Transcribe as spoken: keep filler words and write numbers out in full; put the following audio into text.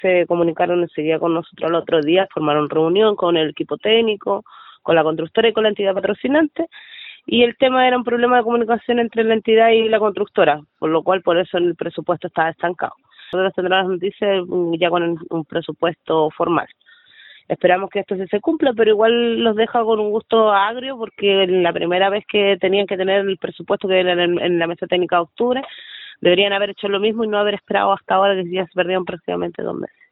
Se comunicaron enseguida con nosotros el otro día, formaron reunión con el equipo técnico, con la constructora y con la entidad patrocinante, y el tema era un problema de comunicación entre la entidad y la constructora, por lo cual por eso el presupuesto estaba estancado. Nosotros tendremos las noticias ya con un presupuesto formal. Esperamos que esto sí se cumpla, pero igual los deja con un gusto agrio, porque la primera vez que tenían que tener el presupuesto que era en, en la mesa técnica de octubre, deberían haber hecho lo mismo y no haber esperado hasta ahora, que ya se perdieron prácticamente dos meses.